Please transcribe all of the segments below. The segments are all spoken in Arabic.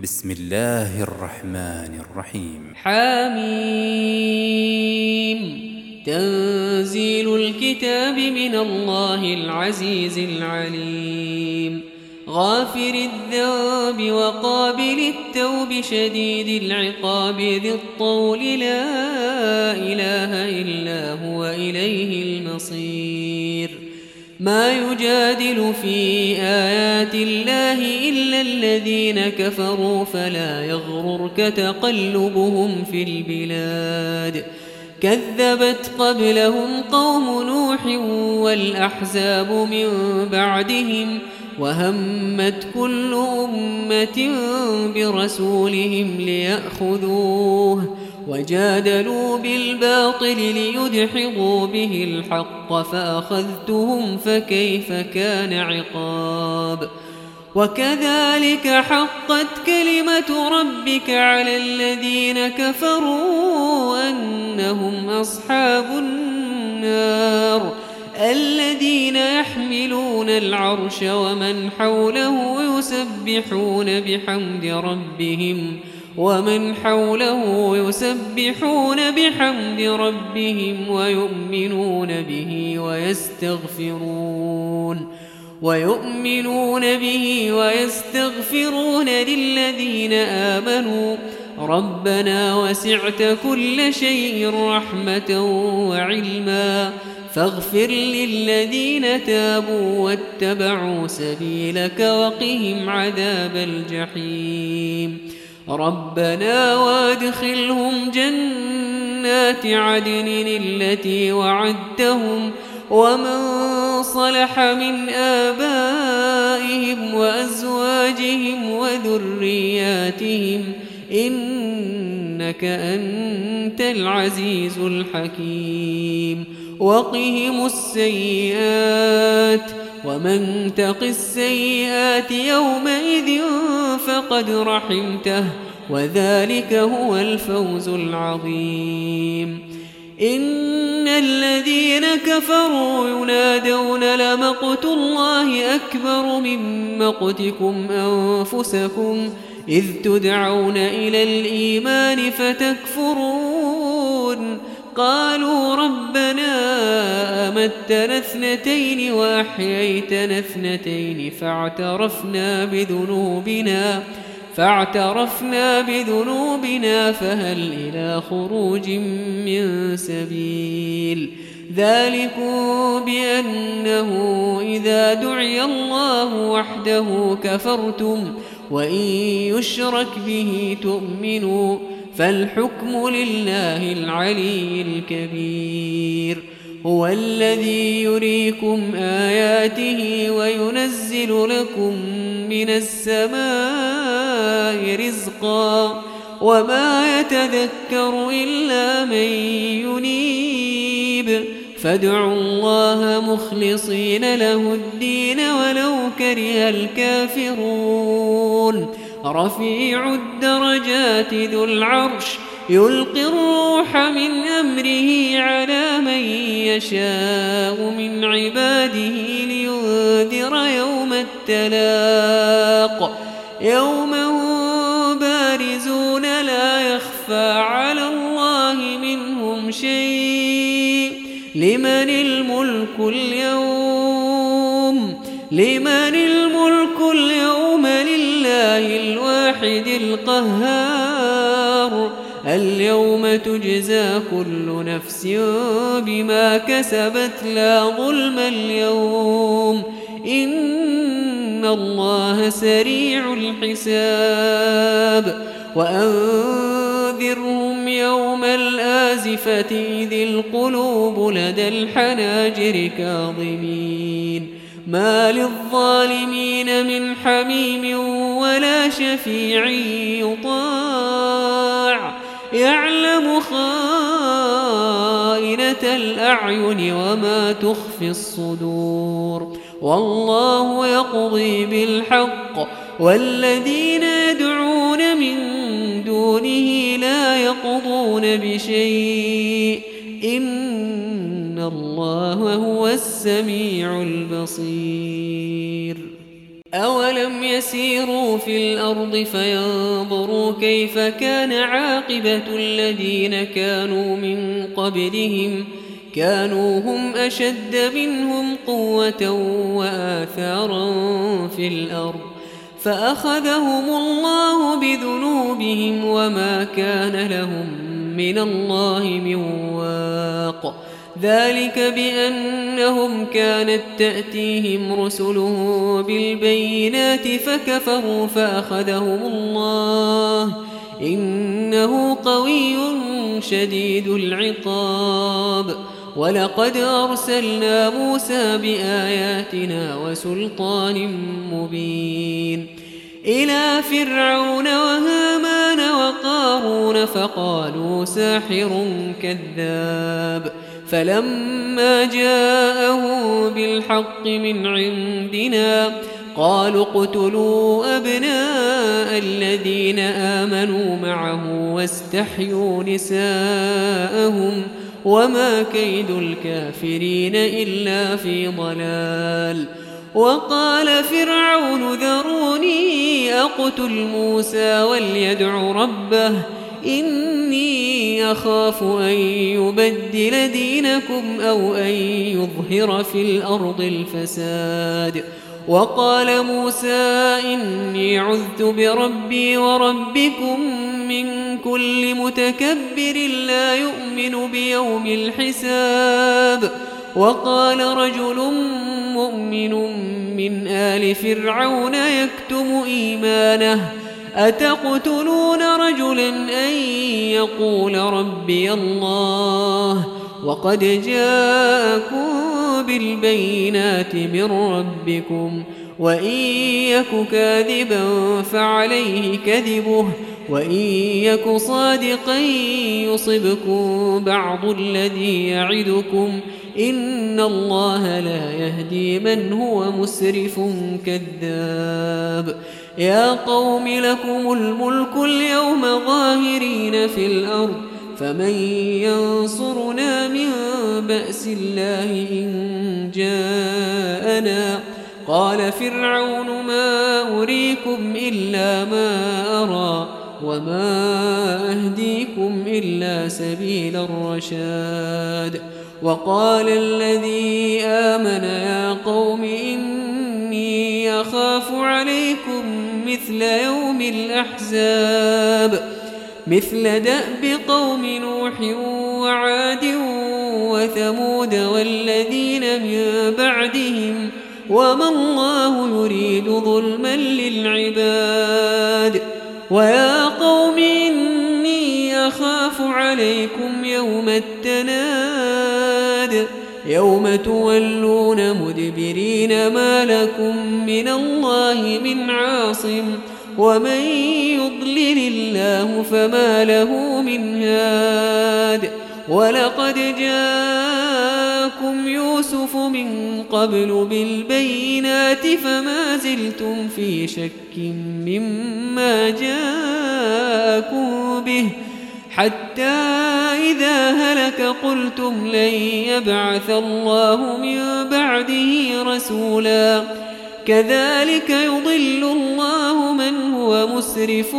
بسم الله الرحمن الرحيم. حميم. تنزيل الكتاب من الله العزيز العليم. غافر الذنب وقابل التوب شديد العقاب ذي الطول لا إله إلا هو إليه المصير. ما يجادل في آيات الله إلا الذين كفروا فلا يغررك تقلبهم في البلاد. كذبت قبلهم قوم نوح والأحزاب من بعدهم وهمت كل أمة برسولهم ليأخذوه وجادلوا بالباطل ليدحضوا به الحق فأخذتهم فكيف كان عقاب. وكذلك حقت كلمة ربك على الذين كفروا أنهم أصحاب النار الذين يحملون العرش ومن حوله يسبحون بحمد ربهم ويؤمنون به ويستغفرون للذين آمنوا ربنا وسعت كل شيء رحمة وعلما فاغفر للذين تابوا واتبعوا سبيلك وقهم عذاب الجحيم. ربنا وادخلهم جنات عدن التي وعدتهم ومن صلح من آبائهم وأزواجهم وذرياتهم إنك أنت العزيز الحكيم. وقهم السيئات ومن تق السيئات يومئذ فقد رحمته وذلك هو الفوز العظيم. إن الذين كفروا ينادون لمقت الله أكبر من مقتكم أنفسكم إذ تدعون إلى الإيمان فتكفرون. قالوا ربنا أمتنا اثنتين وأحييتنا اثنتين فاعترفنا بذنوبنا فهل إلى خروج من سبيل. ذلكم بأنه إذا دعي الله وحده كفرتم وإن يشرك به تؤمنوا فالحكم لله العلي الكبير. هو الذي يريكم آياته وينزل لكم من السماء رزقا وما يتذكر إلا من ينيب. فادعوا الله مخلصين له الدين ولو كره الكافرون. رفيع الدرجات ذو العرش يلقي الروح من أمره على من يشاء من عباده لينذر يوم التلاق يوم هم بارزون لا يخفى على الله منهم شيء. لمن الملك اليوم لله الواحد القهار. اليوم تجزى كل نفس بما كسبت لا ظلم اليوم إن الله سريع الحساب. وأنذرهم يوم الآزفة إذ القلوب لدى الحناجر كاظمين ما للظالمين من حميم ولا شفيع يطاع يعلم خائنة الأعين وما تخفي الصدور. والله يقضي بالحق والذين يدعون من دونه لا يقضون بشيء إن الله هو السميع البصير. أولم يسيروا في الأرض فينظروا كيف كان عاقبة الذين كانوا من قبلهم كانوا هم أشد منهم قوة وآثارا في الأرض فأخذهم الله بذنوبهم وما كان لهم من الله من واق ذلك بأنهم كانت تأتيهم رسلهم بالبينات فكفروا فأخذهم الله إنه قوي شديد العقاب ولقد أرسلنا موسى بآياتنا وسلطان مبين إلى فرعون وهامان وقارون فقالوا ساحر كذاب فلما جاءهم بالحق من عندنا قالوا اقتلوا أبناء الذين آمنوا معه واستحيوا نساءهم وما كيد الكافرين إلا في ضلال وقال فرعون ذروني أقتل موسى وليدع ربه إني أخاف أن يبدل دينكم أو أن يظهر في الأرض الفساد وقال موسى إني عذت بربي وربكم من كل متكبر لا يؤمن بيوم الحساب وقال رجل مؤمن من آل فرعون يكتم إيمانه أتقتلون رجلا أن يقول ربي الله وقد جاءكم بالبينات من ربكم وإن يك كاذبا فعليه كذبه وإن يك صادقا يصبكم بعض الذي يعدكم إن الله لا يهدي من هو مسرف كذاب يا قوم لكم الملك اليوم ظاهرين في الأرض فمن ينصرنا من بأس الله إن جاءنا قال فرعون ما أريكم إلا ما أرى وما أهديكم إلا سبيل الرشاد وقال الذي آمن يا قوم إني أخاف عليكم مثل يوم الأحزاب مثل دأب قوم نوح وعاد وثمود والذين من بعدهم وما الله يريد ظلما للعباد ويا قوم إني أخاف عليكم يوم التناد يوم تولون مدبرين ما لكم من الله من عاصم ومن يضلل الله فما له من هاد ولقد جاءكم يوسف من قبل بالبينات فما زلتم في شك مما جاءكم به حتى إذا هلك قلتم لن يبعث الله من بعده رسولا كذلك يضل الله من هو مسرف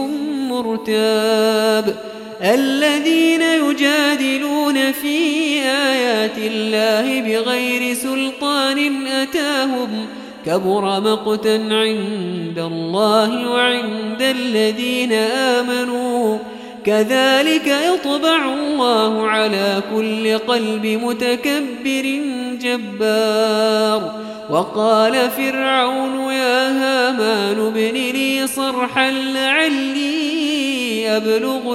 مرتاب الذين يجادلون في آيات الله بغير سلطان أتاهم كبر مقتا عند الله وعند الذين آمنوا كذلك يطبع الله على كل قلب متكبر جبار وقال فرعون يا هامان ابن لي صرحا لعلي أبلغ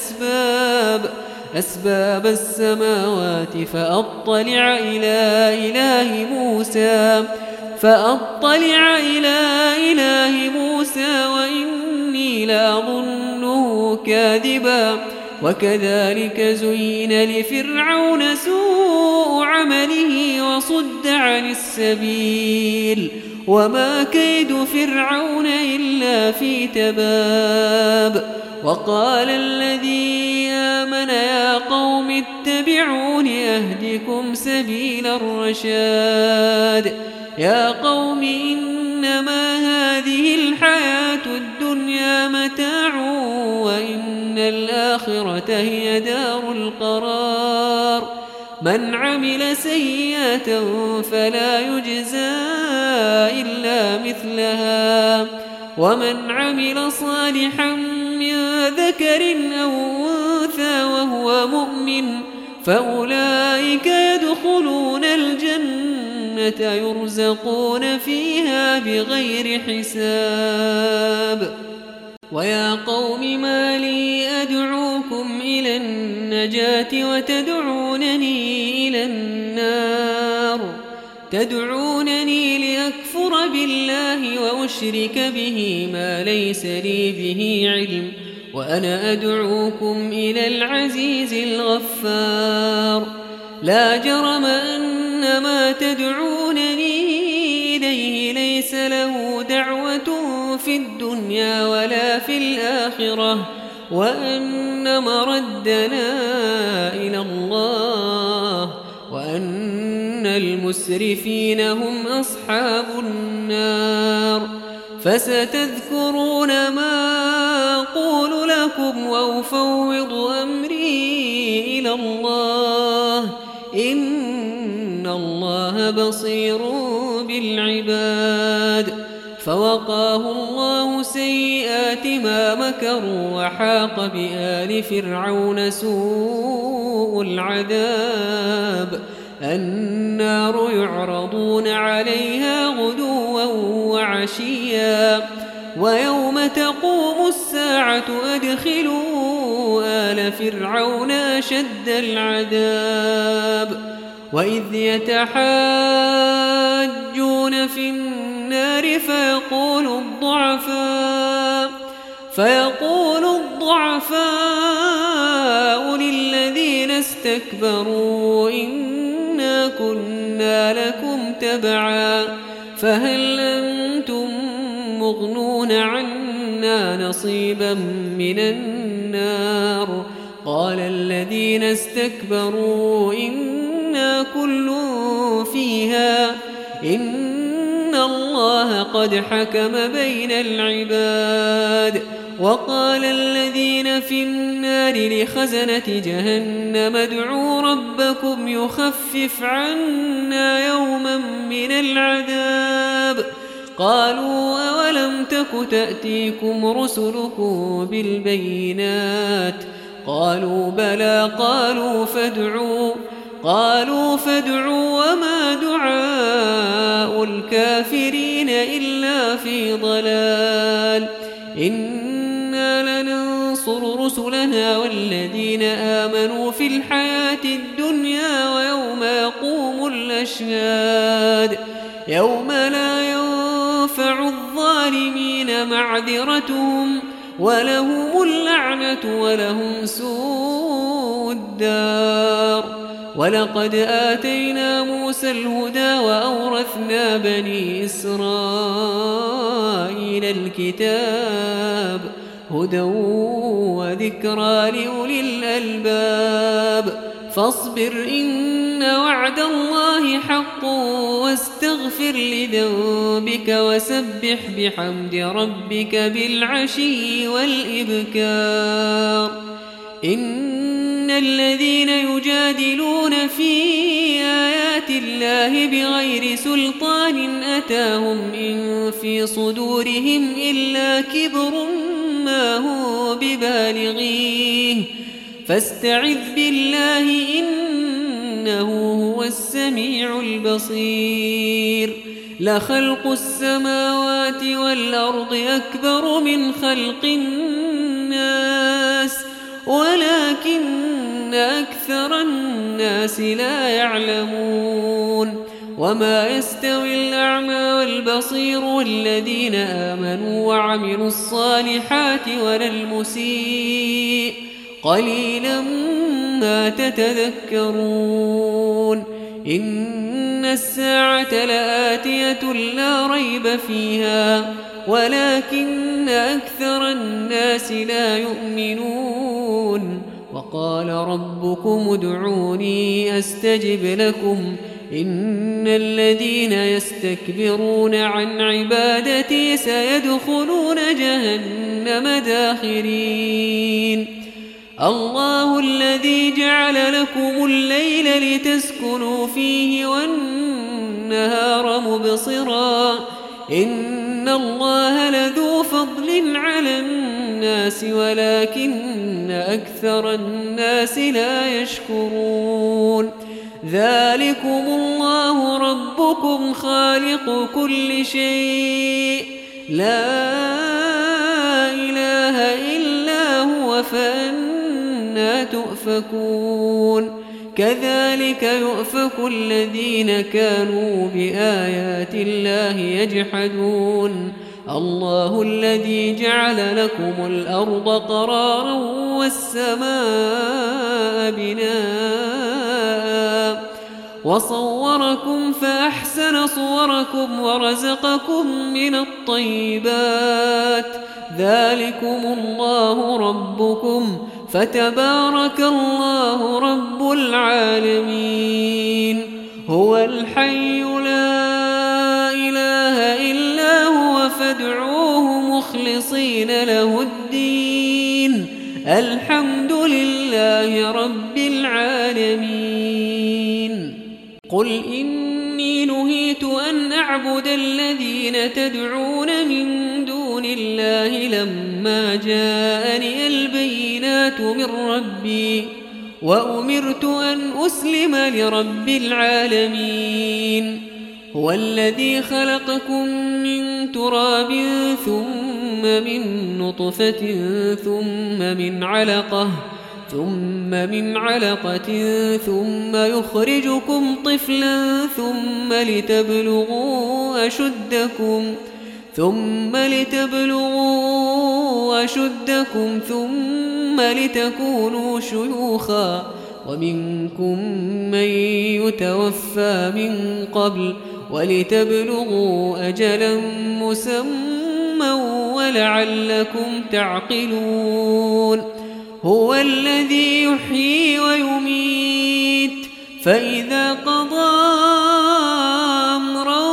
أسباب السماوات فأطلع إلى إله موسى وإني لأظنه كاذبا وكذلك زين لفرعون سوء عمله وصد عن السبيل وما كيد فرعون إلا في تباب وقال الذي آمن يا قوم اتبعون أهدكم سبيل الرشاد يا قوم إنما هذه الآخرة هي دار القرار من عمل سيئة فلا يجزى إلا مثلها ومن عمل صالحا من ذكر أو أنثى وهو مؤمن فأولئك يدخلون الجنة يرزقون فيها بغير حساب. ويا قوم ما لي أدعوكم إلى النجاة وتدعونني إلى النار تدعونني لأكفر بالله وأشرك به ما ليس لي به علم وأنا أدعوكم إلى العزيز الغفار. لا جرم أن ما تدعونني إليه ليس له دعوة في الدنيا ولا في الآخرة وأن مردنا إلى الله وأن المسرفين هم أصحاب النار. فستذكرون ما أقول لكم وأفوض أمري إلى الله إن الله بصير بالعباد. فوقاه الله سيئات ما مكروا وحاق بآل فرعون سوء العذاب. النار يعرضون عليها غدوا وعشيا ويوم تقوم الساعة أدخلوا آل فرعون أشد العذاب. وإذ يتحاجون في النار فيقول الضعفاء للذين استكبروا إنا كنا لكم تبعا فهل أنتم مغنون عنا نصيبا من النار. قال الذين استكبروا إنا كل فيها إن الله قد حكم بين العباد. وقال الذين في النار لخزنة جهنم ادعوا ربكم يخفف عنا يوما من العذاب. قالوا أولم تك تأتيكم رسلكم بالبينات قالوا بلى قالوا فادعوا وما دعاء الكافرين إلا في ضلال. إنا لننصر رسلنا والذين آمنوا في الحياة الدنيا ويوم يقوم الأشهاد يوم لا ينفع الظالمين معذرتهم ولهم اللعنة ولهم سوء الدار. ولقد آتينا موسى الهدى وأورثنا بني إسرائيل الكتاب هدى وذكرى لأولي الألباب. فاصبر إن وعد الله حق واستغفر لذنبك وسبح بحمد ربك بالعشي والإبكار. إن الذين يجادلون في آيات الله بغير سلطان أتاهم إن في صدورهم إلا كبر ما هو ببالغيه فاستعذ بالله إنه هو السميع البصير. لخلق السماوات والأرض أكبر من خلق الناس ولكن أكثر الناس لا يعلمون. وما يستوي الأعمى والبصير والذين آمنوا وعملوا الصالحات ولا المسيء قليلا ما تتذكرون. إن الساعة لآتية لا ريب فيها ولكن أكثر الناس لا يؤمنون. وقال ربكم ادعوني أستجب لكم إن الذين يستكبرون عن عبادتي سيدخلون جهنم داخرين. الله الذي جعل لكم الليل لتسكنوا فيه والنهار مبصرا إن الله لذو فضل على الناس ولكن أكثر الناس لا يشكرون ذلكم الله ربكم خالق كل شيء لا إله إلا هو فأنا تؤفكون كذلك يؤفك الذين كانوا بآيات الله يجحدون الله الذي جعل لكم الأرض قرارا والسماء بناء وصوركم فأحسن صوركم ورزقكم من الطيبات ذلكم الله ربكم فتبارك الله رب العالمين هو الحي لا إله إلا هو فادعوه مخلصين له الدين الحمد لله رب العالمين قل إني نهيت أن أعبد الذين تدعون من دون الله لما جاءني البينات من ربي وأمرت أن أسلم لرب العالمين هو الذي خلقكم من تراب ثم من نطفة ثم من علقة ثم يخرجكم طفلا ثم لتبلغوا أشدكم ثم لتكونوا شيوخا ومنكم من يتوفى من قبل ولتبلغوا أجلا مسمى ولعلكم تعقلون هو الذي يحيي ويميت فإذا قضى أمرا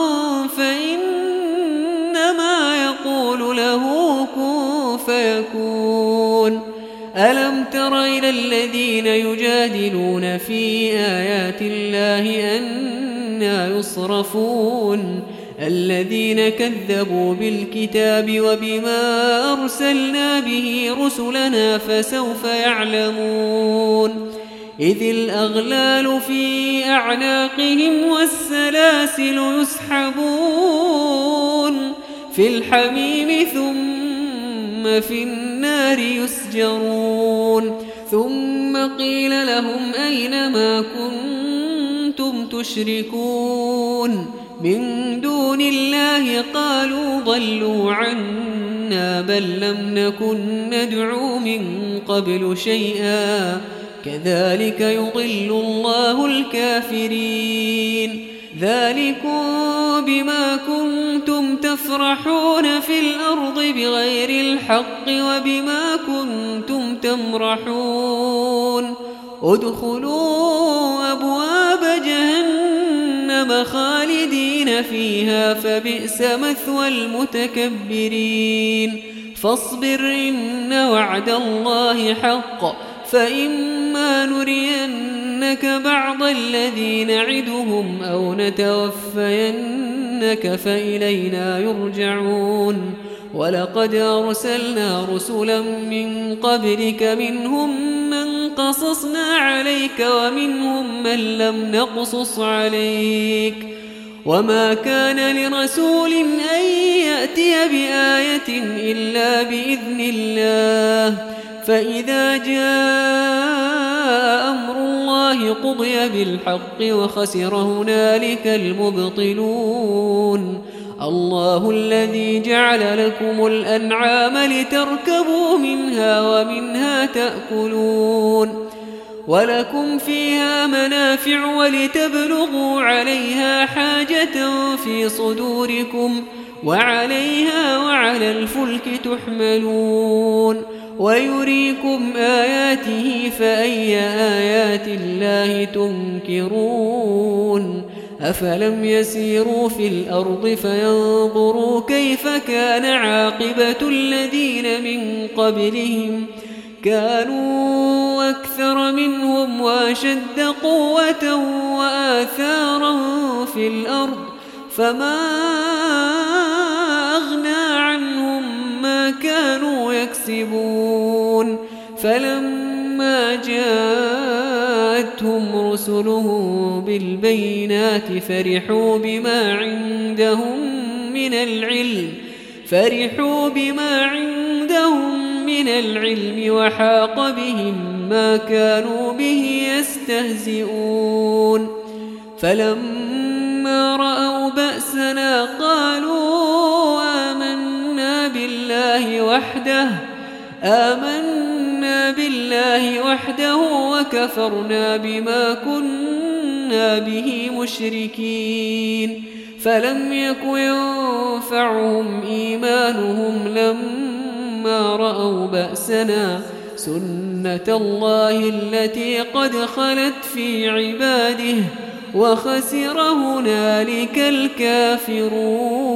فإنما يقول له كن فيكون ألم تر إلى الذين يجادلون في آيات الله أنى يصرفون الذين كذبوا بالكتاب وبما أرسلنا به رسلنا فسوف يعلمون إذ الأغلال في أعناقهم والسلاسل يسحبون في الحميم ثم في النار يسجرون ثم قيل لهم أين ما كنتم تشركون من دون الله قالوا ضلوا عنا بل لم نكن ندعو من قبل شيئا كذلك يضل الله الكافرين ذلكم بما كنتم تفرحون في الأرض بغير الحق وبما كنتم تمرحون ادخلوا أبواب جهنم خالدين فيها فبئس مثوى المتكبرين فاصبر إن وعد الله حق فإما نرينك بعض الذي نعدهم أو نتوفينك فإلينا يرجعون ولقد أرسلنا رسلا من قبلك منهم من قصصنا عليك ومنهم من لم نقصص عليك وما كان لرسول أن يأتي بآية إلا بإذن الله فإذا جاء أمر الله قضي بالحق وخسر هنالك المبطلون الله الذي جعل لكم الأنعام لتركبوا منها ومنها تأكلون ولكم فيها منافع ولتبلغوا عليها حاجة في صدوركم وعليها وعلى الفلك تحملون ويريكم آياته فأي آيات الله تنكرون أفلم يسيروا في الأرض فينظروا كيف كان عاقبة الذين من قبلهم كانوا أكثر منهم وأشد قوة وآثارا في الأرض فما أغنى عنهم ما كانوا يكسبون فلما جاءتهم رسلهم بالبينات فرحوا بما عندهم من العلم وحاق بهم ما كانوا به يستهزئون فلما رأوا بأسنا قالوا آمنا بالله وحده وكفرنا بما كنا به مشركين فلم يك ينفعهم إيمانهم لما رأوا بأسنا سنة الله التي قد خلت في عباده وخسر هنالك الكافرون.